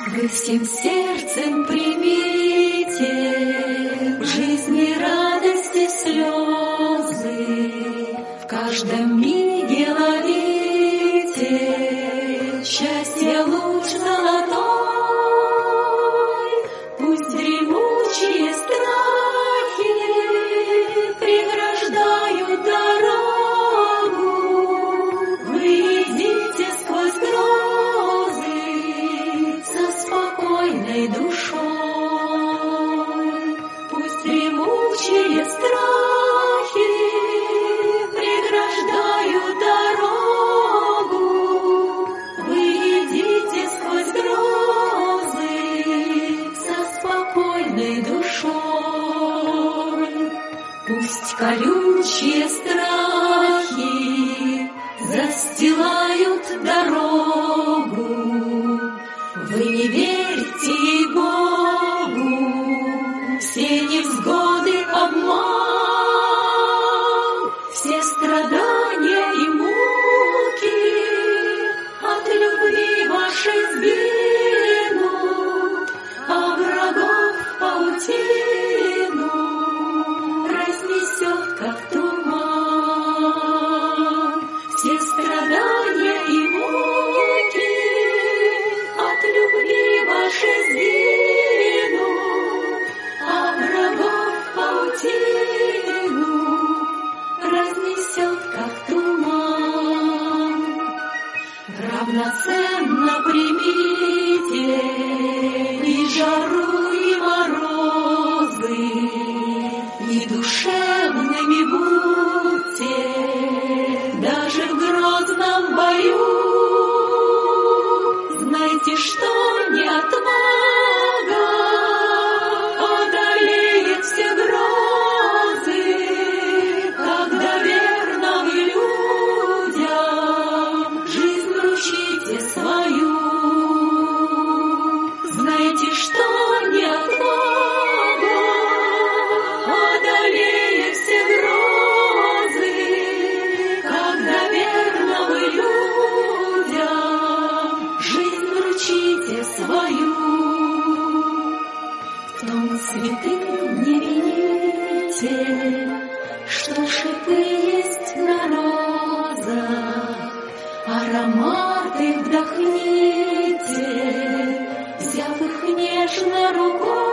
Вы всем сердцем примите в жизни радости слезы, в каждом миге ловите счастье луч золотой. Пусть дремучие страхи преграждают дорогу, вы идите сквозь грозы со спокойной душой. Пусть дремучие страхи преграждают дорогу, вы идите сквозь грозы со спокойной душой. Пусть колючие страхи застилают дорогу, вы не верьте ей-богу, все невзгоды обман, все страдания и муки от любви вашей сгинут, а врагов паутину разнесет, как туман. Все страдания и муки от любви вашей сгинут, а врагов паутину разнесет, как туман. Равноценно примите и жару, и морозы, и душевными будьте даже в грозном бою. Знайте, что не отвага одолеет все грозы, когда верно вы людям жизнь вручите свою. Знайте, что не отвага одолеет все грозы, когда верно вы людям жизнь вручите свою. В том святым не вините, что шипы есть на розах, ароматы вдохните, взяв их нежно рукой.